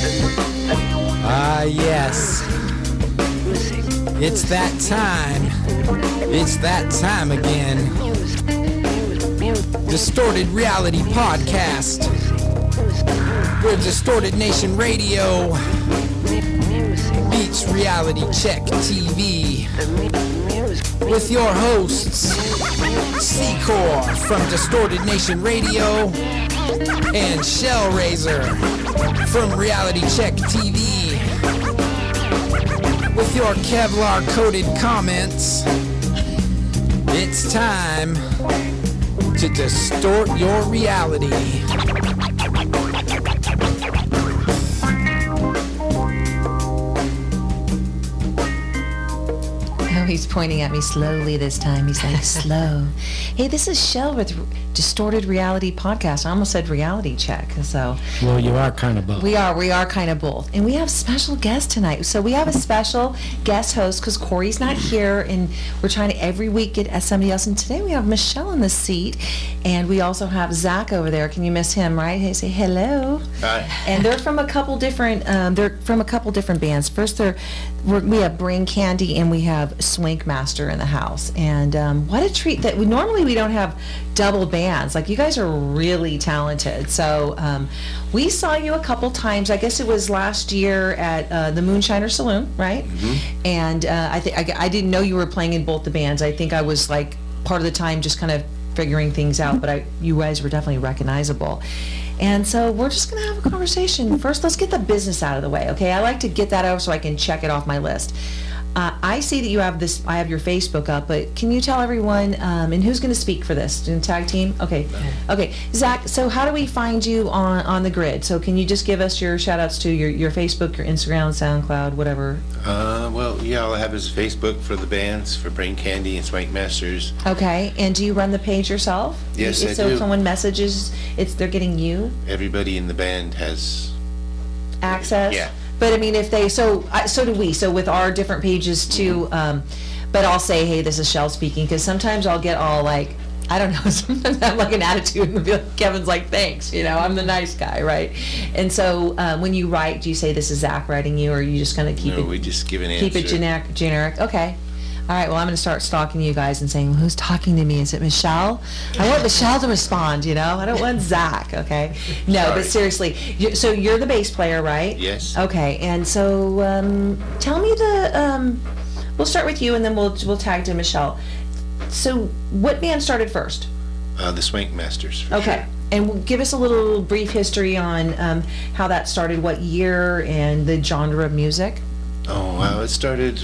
Ah, yes. It's that time. It's that time again. Distorted Reality Podcast. We're Distorted Nation Radio. Beats Reality Check TV. With your hosts, Secor from Distorted Nation Radio and Shellraiser from Reality Check TV. With your Kevlar-coated comments, it's time to distort your reality. Oh, he's pointing at me slowly this time. He's like, slow. Hey, this is Shell with Distorted Reality Podcast. I almost said Reality Check. So, well, you are kind of both. We are kind of both. And we have special guests tonight. So we have a special guest host because Corey's not here, and we're trying to every week get somebody else. And today we have Michelle in the seat, and we also have Zach over there. Can you miss him, right? Hey, say hello. Hi. And they're from a couple different. Bands. First, we have Brain Candy, and we have Swank Master in the house. And what a treat that we don't have double bands. Like, you guys are really talented. So we saw you a couple times. I guess it was last year at the Moonshiner Saloon, right? Mm-hmm. And I didn't know you were playing in both the bands. I think I was like part of the time just kind of figuring things out, but you guys were definitely recognizable. And so we're just going to have a conversation. First, let's get the business out of the way, okay? I like to get that out so I can check it off my list. I see that you have this. I have your Facebook up, but can you tell everyone, and who's going to speak for this? Tag team? Okay. Okay. Zach, so how do we find you on the grid? So can you just give us your shout-outs to your Facebook, your Instagram, SoundCloud, whatever? Well, yeah, all I have is Facebook for the bands, for Brain Candy and Swank Masters. Okay. And do you run the page yourself? Yes, I do. So if someone messages, they're getting you? Everybody in the band has access? Yeah. But I mean, if they, so do we. So with our different pages too, but I'll say, hey, this is Shell speaking, because sometimes I'll get all like, I don't know, sometimes I have like an attitude and be like, Kevin's like, thanks, I'm the nice guy, right? And so when you write, do you say this is Zach writing you, or you just kind of keep it? No, we just give an answer. Keep it generic. Okay. All right, well, I'm going to start stalking you guys and saying, well, who's talking to me? Is it Michelle? I want Michelle to respond, I don't want Zach, okay? No, Sorry. But seriously, so you're the bass player, right? Yes. Okay, and so tell me we'll start with you and then we'll tag to Michelle. So what band started first? The Swank Masters, for okay. Sure. And give us a little brief history on how that started, what year, and the genre of music. Oh, wow, it started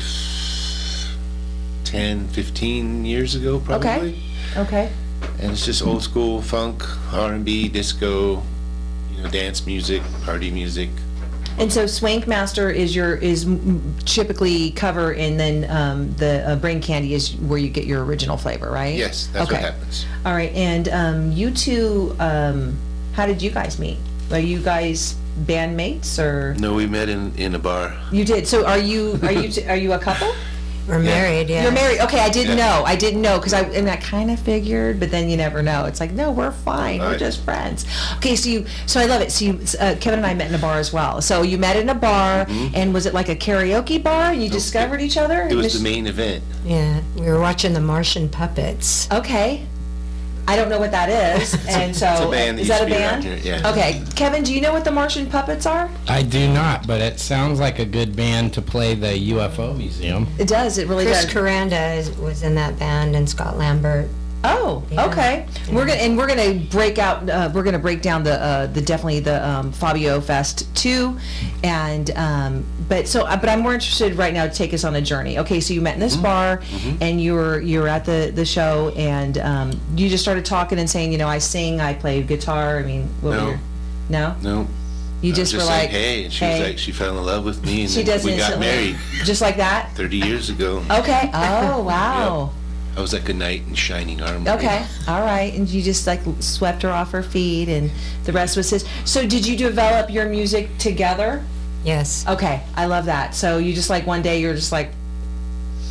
10, 15 years ago, probably. Okay. And it's just old school funk, R&B, disco, dance music, party music. And so Swank Master is typically cover, and then the Brain Candy is where you get your original flavor, right? Yes, that's what happens. All right, and you two, how did you guys meet? Are you guys bandmates, or? No, we met in a bar. You did. So are you a couple? We're married, yeah. You're married. Okay, I didn't know because I kind of figured, but then you never know. It's like, no, we're fine. We're just friends. Okay, so I love it. So Kevin and I met in a bar as well. So you met in a bar, and was it like a karaoke bar, and you discovered each other? It was the main event. Yeah, we were watching the Martian Puppets. Okay. I don't know what that is, and so it's a band is that a band? Yeah. Okay, Kevin, do you know what the Martian Puppets are? I do not, but it sounds like a good band to play the UFO Museum. It does. It really Chris does. Caranda was in that band, and Scott Lambert. Oh, Yeah. okay. Yeah. We're gonna break out. We're gonna break down the Fabio Fest too, and but I'm more interested right now to take us on a journey. Okay, so you met in this bar, and you were at the show, and you just started talking and saying, I sing, I play guitar. I mean, no. You just were like, like, hey, and she was like, she fell in love with me, and she does we got instantly. married. Just like that? 30 years ago. Okay. Oh, wow. Yep. I was like a knight in shining armor. Okay. All right. And you just like swept her off her feet, and the rest was his. So did you develop your music together? Yes. Okay. I love that. So you just like one day you're just like,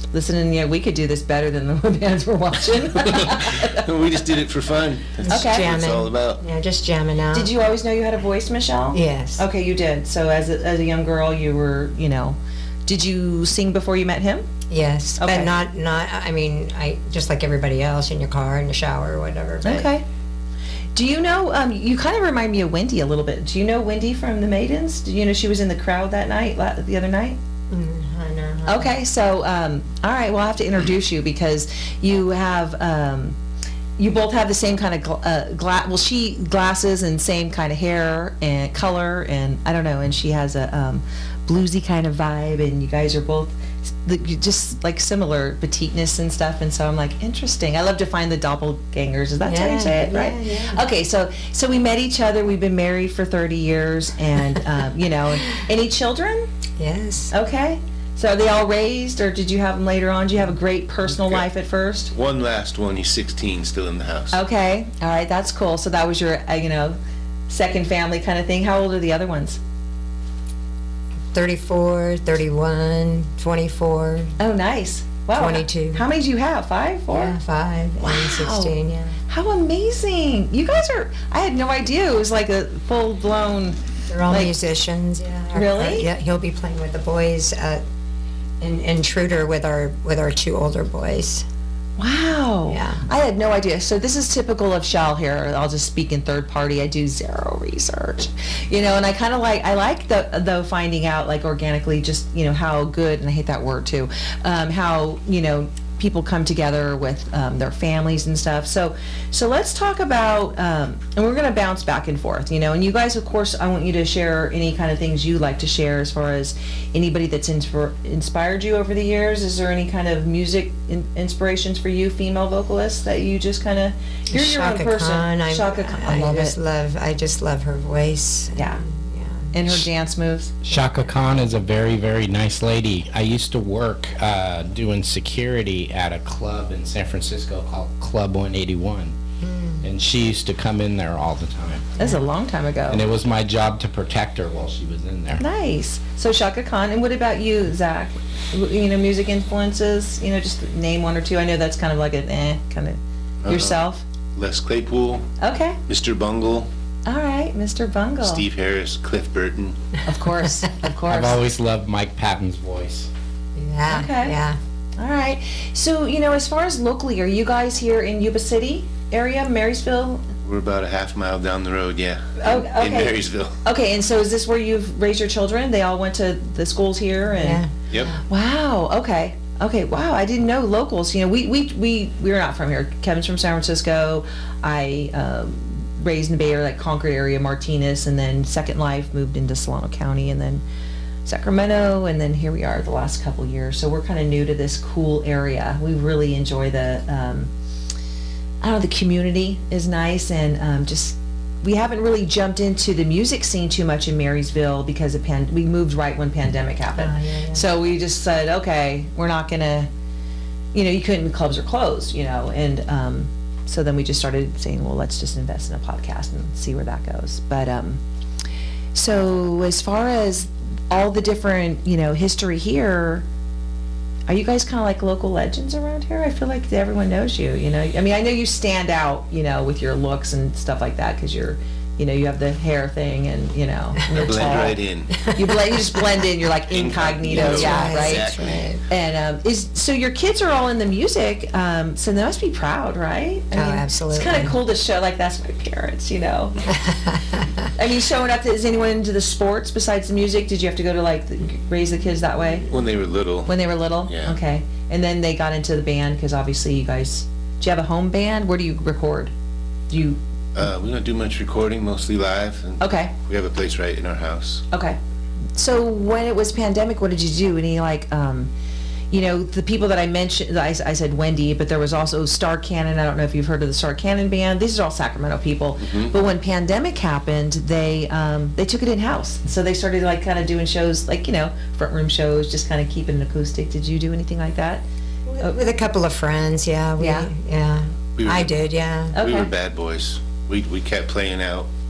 listening, yeah, we could do this better than the bands we're watching. We just did it for fun. That's Okay. what it's all about. Yeah, just jamming out. Did you always know you had a voice, Michelle? Yes. Okay, you did. So as a young girl, you were, did you sing before you met him? Yes, Okay. but not. I mean, I just like everybody else in your car, in the shower, or whatever. But Okay. Do you know, you kind of remind me of Wendy a little bit. Do you know Wendy from the Maidens? Did you know she was in the crowd that night, the other night? I know. Okay, so, all right, well, I'll have to introduce you because you have, you both have the same kind of, glasses and same kind of hair and color and, I don't know, and she has a bluesy kind of vibe and you guys are both just like similar petiteness and stuff, and so I'm like, interesting. I love to find the doppelgangers. Is that how you say it, right? Yeah. Okay, so we met each other. We've been married for 30 years, and any children? Yes. Okay, so are they all raised, or did you have them later on? Did you have a great personal Okay. life at first? One last one. He's 16, still in the house. Okay, all right, that's cool. So that was your, second family kind of thing. How old are the other ones? 34, 31, 24, Oh, nice. Wow. 22. How many do you have? 5, 4? yeah, 5, Wow. and 16. Yeah. How amazing! You guys are. I had no idea it was like a full blown. They're all Like- musicians. Yeah. Really? Yeah. He'll be playing with the boys at in Intruder with our 2 older boys. Wow. Yeah. I had no idea. So this is typical of Shell here. I'll just speak in third party. I do zero research, and I kind of like though finding out like organically just how good, and I hate that word too, how people come together with their families and stuff. So let's talk about, and we're going to bounce back and forth, and you guys, of course, I want you to share any kind of things you like to share as far as anybody that's inspired you over the years. Is there any kind of music inspirations for you, female vocalists, that you just kind of, you're your own Shaka person. Khan. Shaka Khan, I love it. I just love her voice. Yeah. Yeah. And her dance moves. Shaka Khan is a very, very nice lady. I used to work doing security at a club in San Francisco called Club 181. And she used to come in there all the time. That's a long time ago. And it was my job to protect her while she was in there. Nice. So Shaka Khan. And what about you, Zach? Music influences, just name one or two. I know that's kind of like kind of yourself. Les Claypool, Okay. Mr. Bungle, All right, Mr. Bungle. Steve Harris, Cliff Burton. Of course, of course. I've always loved Mike Patton's voice. Yeah. Okay. Yeah. All right. So, as far as locally, are you guys here in Yuba City area, Marysville? We're about a half mile down the road, yeah. Oh, In okay. Marysville. Okay, and so is this where you've raised your children? They all went to the schools here? And Yeah. Yep. Wow. Okay. Okay. Wow. I didn't know locals. We're not from here. Kevin's from San Francisco. I raised in the Bay Area, like Concord area, Martinez, and then Second Life, moved into Solano County, and then Sacramento, and then here we are the last couple years. So we're kind of new to this cool area. We really enjoy the, the community is nice, and just we haven't really jumped into the music scene too much in Marysville because we moved right when pandemic happened. Yeah. So we just said, okay, we're not gonna, you couldn't, clubs are closed, and so then we just started saying, well, let's just invest in a podcast and see where that goes. But so as far as all the different, history here, are you guys kind of like local legends around here? I feel like everyone knows you, I mean, I know you stand out, with your looks and stuff like that because you're, you have the hair thing and, you're Blend tall. right in. You just blend in. You're like incognito, Incognito. yeah, right. Exactly. And so your kids are all in the music, so they must be proud, right? I mean, Absolutely. It's kind of cool to show like that's my parents, I mean, showing up. Is anyone into the sports besides the music? Did you have to go to raise the kids that way When they were little. when they were little? Yeah. Okay, and then they got into the band because obviously you guys. Do you have a home band? Where do you record? Do you? We don't do much recording, mostly live. And Okay. we have a place right in our house. Okay. So when it was pandemic, what did you do? Any the people that I mentioned, I said Wendy, but there was also Star Cannon. I don't know if you've heard of the Star Cannon band. These are all Sacramento people. But when pandemic happened, they took it in-house. So they started kind of doing shows front room shows, just kind of keeping it acoustic. Did you do anything like that? With a couple of friends, yeah. Yeah? Yeah. We were- I did, yeah. We Okay. were bad boys. We kept playing out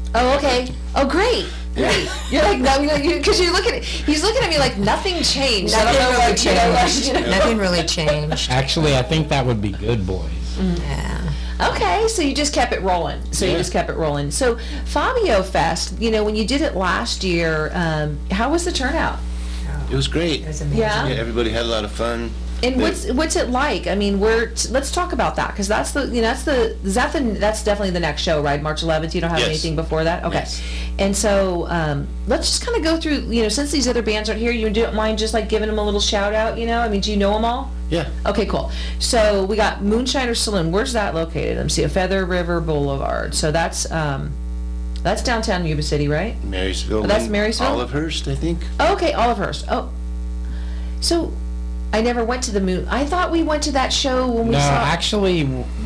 Oh, okay. Oh, great. Great. You're like, no, because you're looking at, he's looking at me like nothing changed. I don't know, like, you know, like, you know. Nothing really changed. Actually, I think that would be good boys. Yeah. Okay, so you just kept it rolling. So Fabio Fest, you know, when you did it last year, how was the turnout? It was great. It was amazing. Yeah. Yeah, everybody had a lot of fun. And what's it like? I mean, let's talk about that, because that's that's definitely the next show, right? March 11th. You don't have Yes. anything before that, okay? Yes. And so let's just kind of go through. You know, since these other bands aren't here, you don't mind just like giving them a little shout out? You know, I mean, do you know them all? Yeah. Okay, cool. So we got Moonshiner Saloon. Where's that located? Let me see. Feather River Boulevard. So that's downtown Yuba City, right? Marysville. Oh, that's and Marysville? Olivehurst, I think. Okay, Olivehurst. Oh, so I never went to the Moon. I thought we went to that show when we No, saw. actually,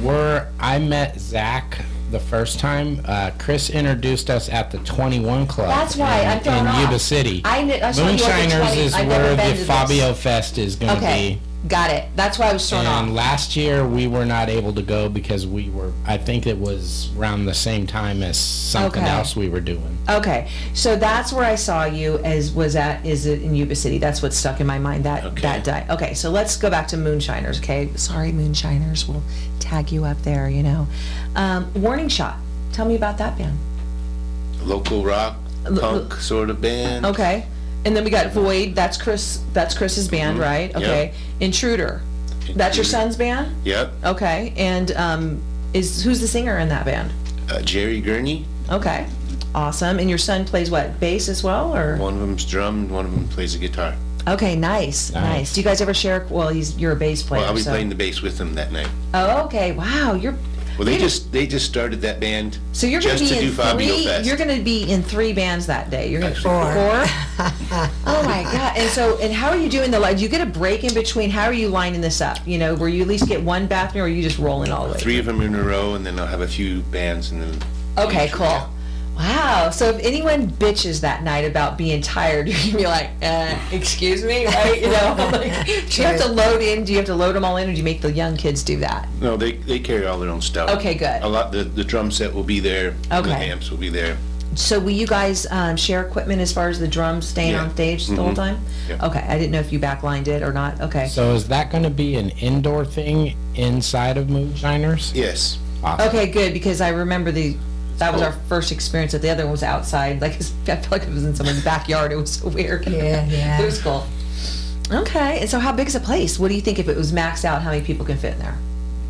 I met Zach the first time. Chris introduced us at the 21 Club. That's why I'm thrown in off. Yuba City. I saw you at the Moonshiners 20. is I've never where been the to this. Fabio Fest is going to Okay, got it. That's why I was be. thrown And off. last year we were not able to go because I think it was around the same time as something Okay. else we were doing. Okay, so that's where I saw you. Is it in Yuba City? That's what stuck in my mind that day. Okay, so let's go back to Moonshiners. Okay, sorry, Moonshiners. We'll tag you up there. You know, Warning Shot. Tell me about that band. Local rock, punk sort of band. Okay, and then we got Void. That's Chris. That's Chris's band, right? Yep. Okay. Intruder. That's your son's band. Yep. Okay, and who's the singer in that band? Jerry Gurney. Okay, awesome. And your son plays what, bass as well, or? One of them's drum, one of them plays the guitar. Okay, nice. Do you guys ever share? Well, you're a bass player. Well, I'll be so. playing the bass with them that night. Oh, okay. Wow, Well, they just started that band. So you're going to just be to in do Fabio three. Fest. You're going to be in 3 bands that day. You're going to Actually, 4. Oh my God! And how are you doing the? Do you get a break in between? How are you lining this up? You know, where you at least get one bathroom, or are you just rolling all the way? 3 of them in a row, and then I'll have a few bands, and then. Okay, cool. Yeah. Wow. So if anyone bitches that night about being tired, you're gonna be like, excuse me, right? You know, like, do you have to load in? Do you have to load them all in, or do you make the young kids do that? No, they carry all their own stuff. Okay, good. A lot. The drum set will be there. Okay. The amps will be there. So will you guys share equipment as far as the drums staying on stage the whole time? Yeah. Okay, I didn't know if you backlined it or not. Okay. So is that going to be an indoor thing inside of Moonshiners? Yes. Awesome. Okay, good, because I remember that was our first experience. That the other one was outside. Like, I felt like it was in someone's backyard. It was so weird. Yeah. It was cool. Okay, and so how big is a place? What do you think, if it was maxed out, how many people can fit in there?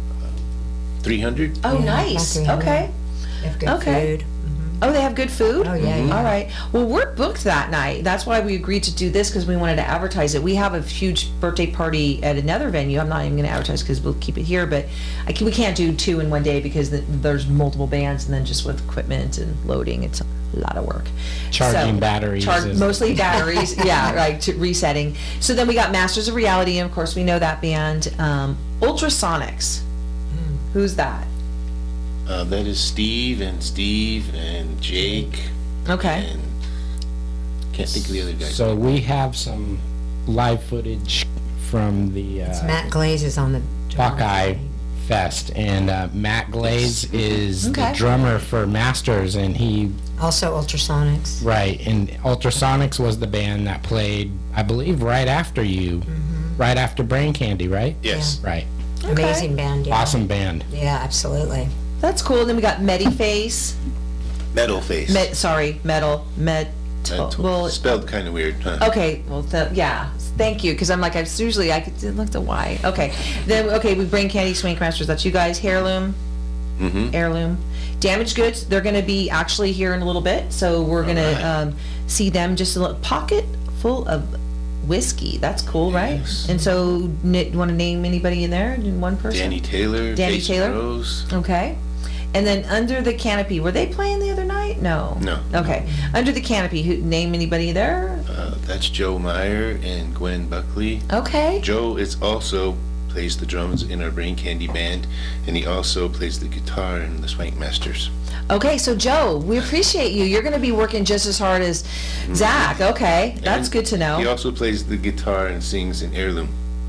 300. Oh, Yeah, nice. about 300. Okay. They have good Okay. food. Oh, they have good food? Oh, yeah, yeah. All right. Well, we're booked that night. That's why we agreed to do this, because we wanted to advertise it. We have a huge birthday party at another venue. I'm not even going to advertise because we'll keep it here, but we can't do 2 in one day because there's multiple bands, and then just with equipment and loading, it's a lot of work. Charging batteries is- Mostly batteries, yeah, right, resetting. So then we got Masters of Reality, and of course we know that band. Ultrasonics. Who's that? That is Steve and Jake. Okay. And can't think of the other guys. So we have some live footage from the Matt Glaze is on the drum. Buckeye Fest, and Matt Glaze is Okay. the drummer for Masters, and he Also Ultrasonics. right, and Ultrasonics was the band that played, I believe, right after you, right after Brain Candy, right? Yes. Right. Amazing band. Yeah. Awesome band. Yeah, absolutely. That's cool. Then we got Mediface. Metal Face. Metal. Well, spelled kind of weird, huh? okay. Well, yeah. Thank you, because I'm like, I could look at why. Okay. Then we Brain Candy, Swank Masters. That's you guys. Heirloom. Damaged Goods. They're going to be actually here in a little bit, so we're going to see them. Just a little pocket full of whiskey. That's cool, right? Yes. And so, you want to name anybody in there? One person. Danny Taylor. Danny Jason Taylor? Rose. Okay. And then Under the Canopy, were they playing the other night? No. No. Okay. Under the Canopy, name anybody there? That's Joe Meyer and Gwen Buckley. Okay. Joe is also plays the drums in our Brain Candy band, and he also plays the guitar in the Swank Masters. Okay, so Joe, we appreciate you. You're going to be working just as hard as Zach. Okay, that's And good to He know. also plays the guitar and sings in Heirloom.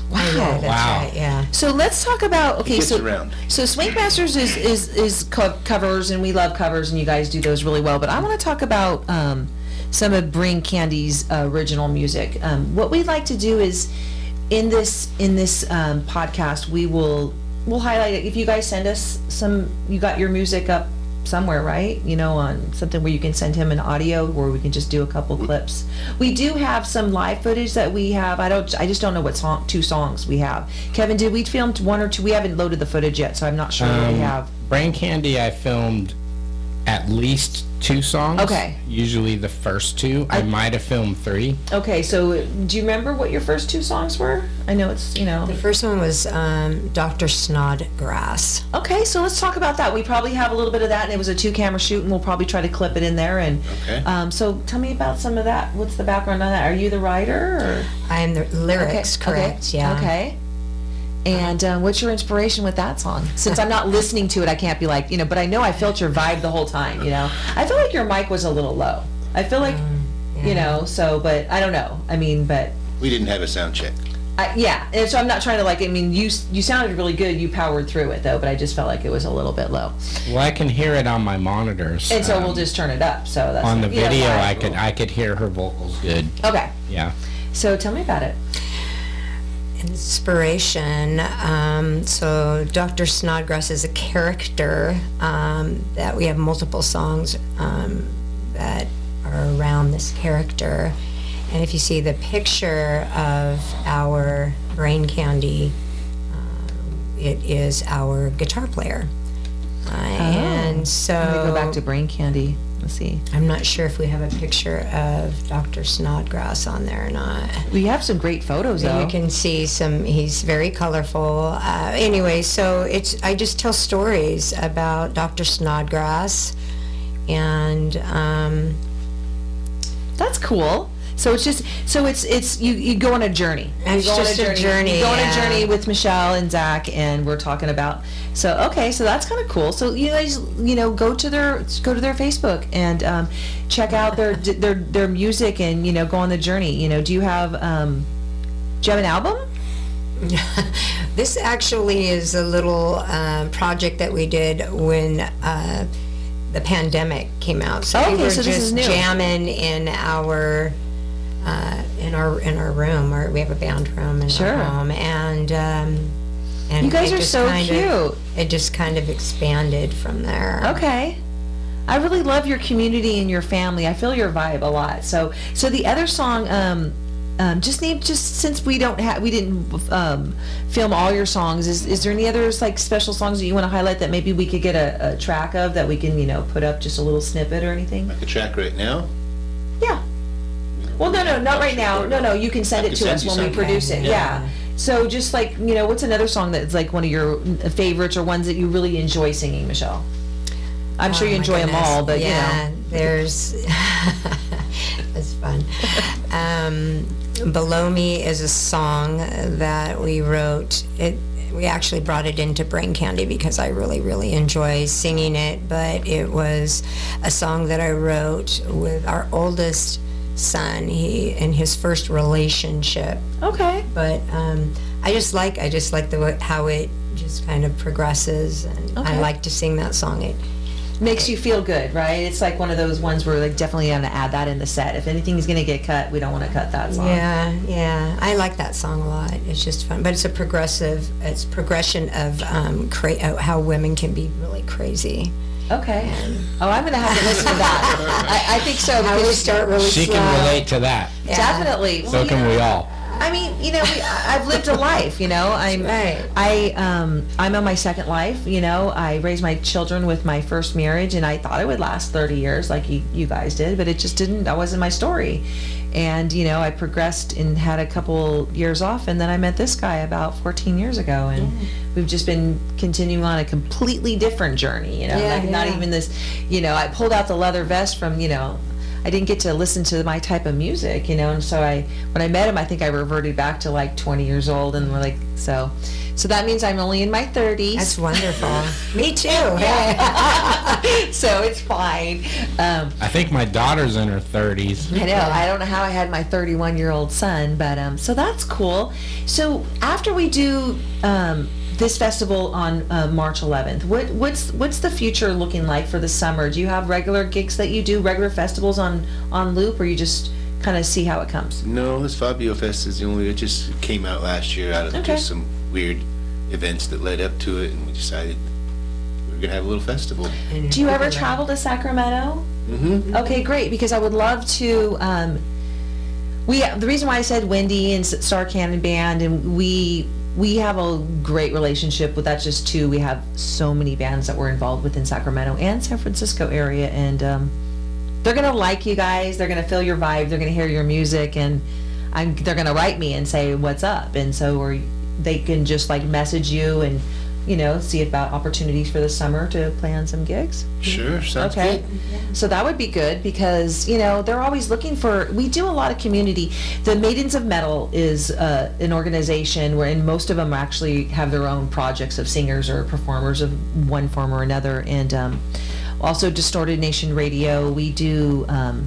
Wow. Yeah, that's Wow. right, yeah. So let's talk about, okay, Gets so around. Swing Masters is covers, and we love covers, and you guys do those really well. But I want to talk about some of Brain Candy's original music. What we'd like to do is in this podcast, we'll highlight it. If you guys send us some, you got your music up somewhere, right? You know, on something where you can send him an audio, or we can just do a couple clips. We do have some live footage that we have. I just don't know what two songs we have. Kevin, did we film one or two? We haven't loaded the footage yet, so I'm not sure what we have. Brain Candy, I filmed at least 2 songs. Okay. Usually the first 2. I might have filmed 3. Okay, so do you remember what your first 2 songs were? I know it's, The first one was Dr. Snodgrass. Okay, so let's talk about that. We probably have a little bit of that, and it was a 2-camera shoot, and we'll probably try to clip it in there. And Okay. so tell me about some of that. What's the background on that? Are you the writer? Or? I am the lyrics, correct, okay. yeah. Okay. And what's your inspiration with that song? Since I'm not listening to it, I can't be like, but I know I felt your vibe the whole time, I feel like your mic was a little low. I feel like, but I don't know. I mean, but... We didn't have a sound check. Yeah, and so I'm not trying to you sounded really good. You powered through it, though, but I just felt like it was a little bit low. Well, I can hear it on my monitors. And so we'll just turn it up, so that's... On the video, live. I could hear her vocals good. Okay. Yeah. So tell me about it. Inspiration. So Dr. Snodgrass is a character that we have multiple songs that are around this character. And if you see the picture of our Brain Candy, it is our guitar player. And so... Let me go back to Brain Candy. Let's see. I'm not sure if we have a picture of Dr. Snodgrass on there or not. We have some great photos, though. You can see he's very colorful. Anyway, so I just tell stories about Dr. Snodgrass, and that's cool. So it's you go on a journey. It's just a journey. You go on a yeah. journey with Michelle and Zach, and we're talking about. So that's kind of cool. So you guys, go to their Facebook and check out their music, and go on the journey. Do you have an album? This actually is a little project that we did when the pandemic came out. So we were so this is just new. jamming in our room, or we have a band room in Sure. our home, and You guys it are just so kind cute. of- it just kind of expanded from there. Okay. I really love your community and your family. I feel your vibe a lot. So the other song, just since we didn't film all your songs, is there any others like special songs that you want to highlight that maybe we could get a track of that we can put up just a little snippet or anything? Like a track right now? Yeah. Well, no, not right now. No, you can send I it can to send us you when we something. produce it. Yeah. So just what's another song that's like one of your favorites or ones that you really enjoy singing, Michelle? I'm sure Oh, you my enjoy them goodness. all, but yeah, there's it's fun. Below Me is a song that we wrote. We actually brought it into Brain Candy because I really, really enjoy singing it, but it was a song that I wrote with our oldest son, in his first relationship. Okay. But I just like how it just kind of progresses, and Okay. I like to sing that song. It Makes you feel good, right? It's like one of those ones where definitely going to add that in the set. If anything's going to get cut, we don't want to cut that song. Yeah, I like that song a lot. It's just fun, but it's progression of how women can be really crazy. Okay. Oh, I'm going to have to listen to that. I think so. How we Because start really She slow. can relate to that. Yeah. definitely. So Well, can we all. I mean, I've lived a life, Right. I'm on my second life, I raised my children with my first marriage, and I thought it would last 30 years like you guys did, but it just didn't. That wasn't my story. And, I progressed and had a couple years off, and then I met this guy about 14 years ago, and we've just been continuing on a completely different journey, not even this, I pulled out the leather vest from, I didn't get to listen to my type of music, you know. And so when I met him, I think I reverted back to like 20 years old, and we're like, so that means I'm only in my 30s. That's wonderful. Me too. So it's fine. I think my daughter's in her 30s. I know. I don't know how I had my 31-year-old son, but so that's cool. So after we do this festival on March 11th, what's the future looking like for the summer? Do you have regular gigs that you do, regular festivals on loop, or you just kind of see how it comes? No, this Fabio Fest is the only. It just came out last year out of Okay. just some weird events that led up to it, and we decided we were gonna have a little festival. Do you ever travel to Sacramento? Mm-hmm. Okay, great, because I would love to. The reason why I said Wendy and Star Cannon Band, and we have a great relationship with, that's just two. We have so many bands that we're involved with in Sacramento and San Francisco area, and they're gonna like you guys. They're gonna feel your vibe. They're gonna hear your music, and they're gonna write me and say what's up, and so they can just like message you and, you know, see about opportunities for the summer to play on some gigs. Sure, sounds Okay. good. So that would be good, because, you know, they're always looking for, we do a lot of community. The Maidens of Metal is an organization where, and most of them actually have their own projects of singers or performers of one form or another. And also Distorted Nation Radio, we do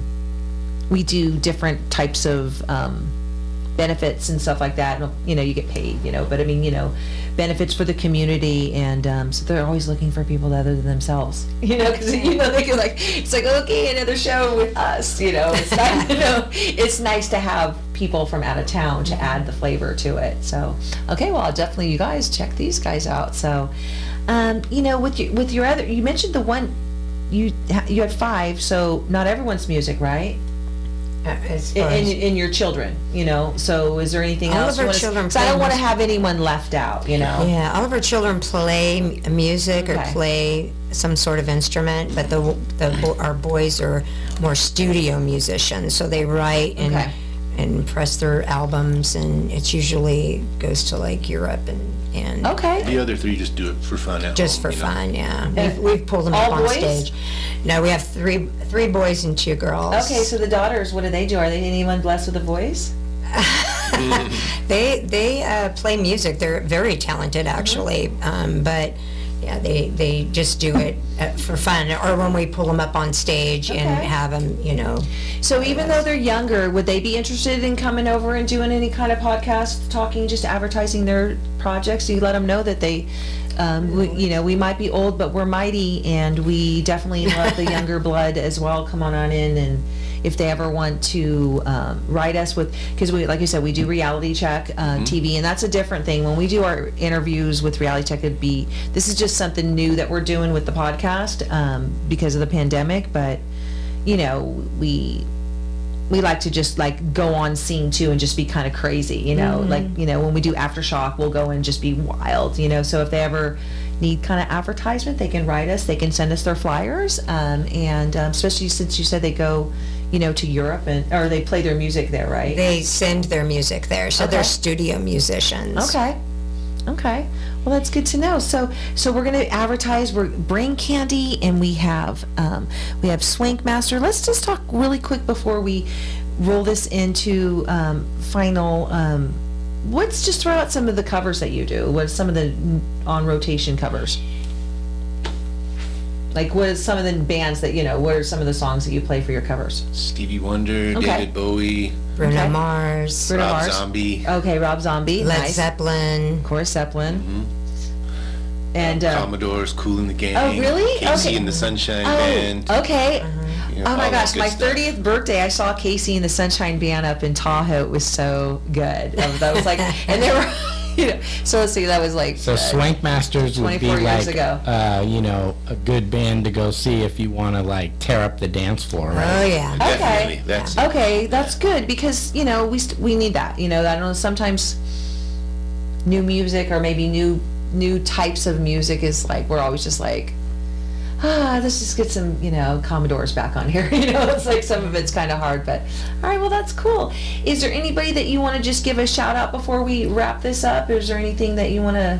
different types of benefits and stuff like that. And, you know, you get paid, you know, but I mean, you know, benefits for the community, and so they're always looking for people other than themselves, you know, because, you know, they can like, it's like, okay, another show with us, you know. It's nice, you know, it's nice to have people from out of town to add the flavor to it. So okay, well, I'll definitely, you guys check these guys out. So you know, with your other, you mentioned the one you had 5, so not everyone's music, right? As far as- In your children, you know. So is there anything All else? of our you wanna- children 'cause I don't play want to music. have anyone left out, you know. Yeah, all of our children play music or Okay. play some sort of instrument, but our boys are more studio musicians, so they write Okay. and press their albums, and it usually goes to like Europe and Okay. The other 3 just do it for fun at just home, for you know. fun. Yeah, And we've pulled them all up on boys? stage. No, we have three boys and 2 girls. Okay, so the daughters, what do they do? Are they anyone blessed with a voice? They play music. They're very talented, actually. But yeah, they just do it for fun, or when we pull them up on stage and Okay. have them, you know. So even though they're younger, would they be interested in coming over and doing any kind of podcast, talking, just advertising their projects? Do you let them know that they, you know, we might be old, but we're mighty, and we definitely love the younger blood as well. Come on in, and if they ever want to write us with, because we, like you said, we do Reality Check TV, and that's a different thing. When we do our interviews with Reality Check, this is just something new that we're doing with the podcast because of the pandemic, but you know, we like to just like go on scene too and just be kind of crazy, you know, like, you know, when we do Aftershock, we'll go and just be wild, you know. So if they ever need kind of advertisement, they can write us, they can send us their flyers, and especially since you said they go, you know, to Europe, or they play their music there, right? They send their music there, so Okay. they're studio musicians. Okay. Well, that's good to know. So we're going to advertise. We're Brain Candy, and we have Swank Master. Let's just talk really quick before we roll this into final. Let's just throw out some of the covers that you do. What are some of the on rotation covers? Like, what are some of the bands that, you know, what are some of the songs that you play for your covers? Stevie Wonder, Okay. David Bowie, Bruno Okay. Mars, Bruno Rob Mars. Zombie, Okay, Rob Zombie. Led Nice. Zeppelin. Of course, Zeppelin. And Commodores, Kool and the Gang. Oh, really? Casey Okay. and the Sunshine Band. okay. you know, Oh all my that gosh, good my stuff. 30th birthday, I saw Casey and the Sunshine Band up in Tahoe. It was so good. That was like, and they were, you know, so let's see, that was like, So Swank Masters would be 24 years like, ago. you know, a good band to go see if you want to like tear up the dance floor, Oh right? yeah. Definitely. Okay. That's okay, that's good, because, you know, we need that. You know, I don't know, sometimes new music or maybe new types of music is like, we're always just like, let's just get some, you know, Commodores back on here. You know, it's like some of it's kind of hard, but all right, well, that's cool. Is there anybody that you want to just give a shout out before we wrap this up? Is there anything that you want to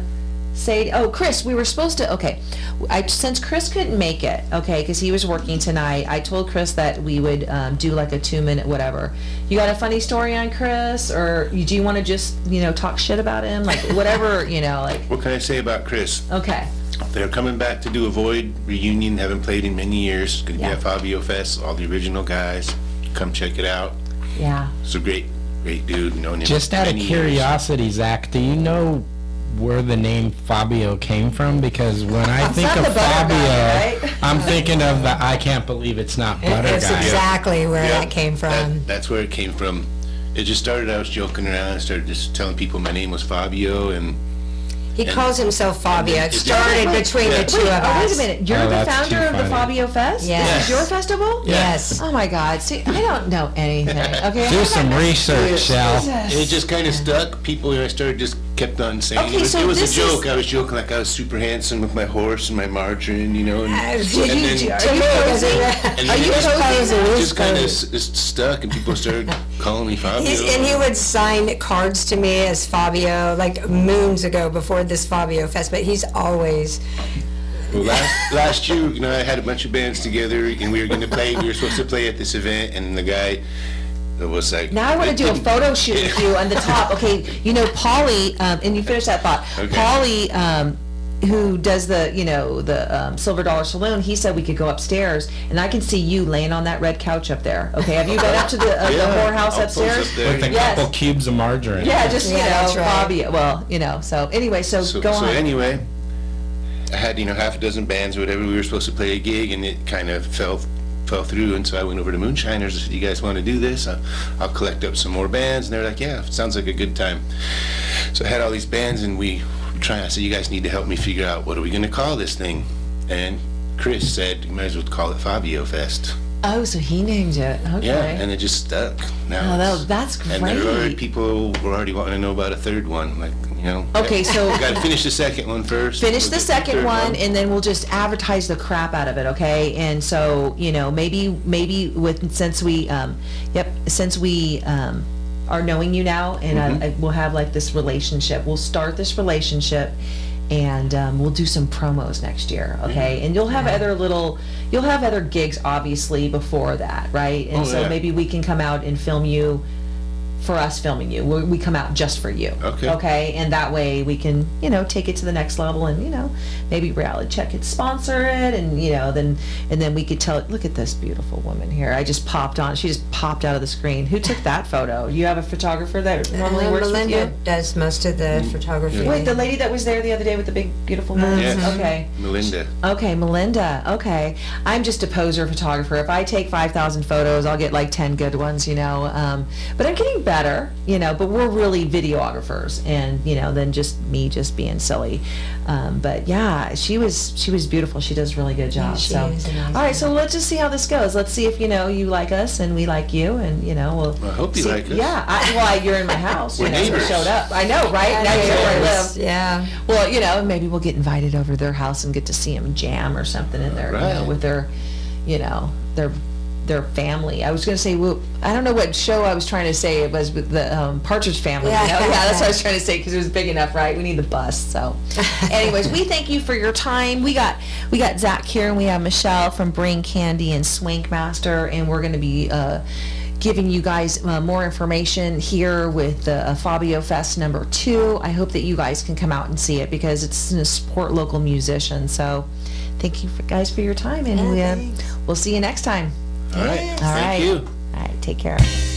Sadie, oh, Chris, we were supposed to, okay. Since Chris couldn't make it, okay, because he was working tonight, I told Chris that we would do like a 2-minute whatever. You got a funny story on Chris, or do you want to just, talk shit about him? Like, whatever, like. What can I say about Chris? Okay. They're coming back to do a Void reunion. Haven't played in many years. Going to Yeah. be at Fabio Fest. All the original guys. Come check it out. Yeah. It's a great dude. Known him Just out of many years. curiosity, Zach, do you know where the name Fabio came from? Because when I think not of the butter Fabio, guy, right? I'm thinking of the I can't believe it's not butter It's guy. exactly where Yeah, that came from. That's where it came from. It just started, I was joking around. I started just telling people my name was Fabio, and He calls himself Fabio. It It just- started Wait, between the wait, two Wait, of wait us. a minute. You're Oh, the that's founder too of the funny. Fabio Fest? Yes. This is your festival? Yes. Oh my God. See, I don't know anything. Okay. Do some research, Sal. Jesus. it just kind of stuck. People, I started just kept on saying Okay, it was, so it was a this joke. is- I was joking like I was super handsome with my horse and my margarine, and, Are you then- posing? and Are then you it posing? just kind of stuck, and people started calling me Fabio. And he would sign cards to me as Fabio, like moons ago before this Fabio Fest, but he's always, Well, last year, I had a bunch of bands together, and we were going to play. We were supposed to play at this event, and the guy was like, Now I want to do a photo shoot with you on the top. Okay, Polly, and you finish that thought. Okay. Polly, who does the, the Silver Dollar Saloon, he said we could go upstairs, and I can see you laying on that red couch up there. Okay, have you been up to the whorehouse I'll post upstairs? up there. With a Yes. couple cubes of margarine. Yeah, just, Yeah, that's right. Fabio. Well, so anyway, so go So on. anyway, I had half a dozen bands or whatever. We were supposed to play a gig, and it kind of fell through. And so I went over to Moonshiners. I said, "You guys want to do this? I'll collect up some more bands." And they're like, "Yeah, sounds like a good time." So I had all these bands, and I said, "You guys need to help me figure out what are we going to call this thing." And Chris said, "You might as well call it Fabio Fest." Oh, so he named it. Okay. Yeah, and it just stuck. Now Oh, it's- that's And there were great. people were already wanting to know about a third one, like. Okay, so- got to finish the second one first. Finish We'll the get second third one, and then we'll just advertise the crap out of it, okay? And so, maybe since we are knowing you now, and we'll have like this relationship. We'll start this relationship, and we'll do some promos next year, okay? And you'll have other gigs obviously before that, right? And Oh, so yeah. maybe we can come out and film you. For us filming you, we come out just for you. Okay. Okay, and that way we can, take it to the next level, and maybe Reality Check could sponsor it, and then we could tell it. Look at this beautiful woman here. I just popped on. She just popped out of the screen. Who took that photo? You have a photographer that normally works Melinda with you. does most of the photography. Wait, the lady that was there the other day with the big beautiful nose. Yes. Okay. Melinda. Okay, Melinda. Okay, I'm just a poser photographer. If I take 5,000 photos, I'll get like 10 good ones, But I'm getting better, But we're really videographers, and than just me just being silly. But yeah, she was beautiful. She does a really good job. she so, is amazing. all right, so let's just see how this goes. Let's see if you like us and we like you, and we'll. I hope you see- like us. Yeah, you're in my house. We're you neighbors. showed up. I know, right? Now you know where I live. Yeah. Well, maybe we'll get invited over to their house and get to see them jam or something in there, Right. with their, their family. I was going to say, well, I don't know what show I was trying to say. It was with the Partridge Family. Yeah. Yeah, that's what I was trying to say because it was big enough, right? We need the bus. So, anyways, we thank you for your time. We got Zach here, and we have Michelle from Brain Candy and Swank Master, and we're going to be giving you guys more information here with Fabio Fest #2. I hope that you guys can come out and see it because it's to support local musicians. So thank you guys for your time, and Yeah, thanks. we'll see you next time. All right. All Thank right. you. All right, take care.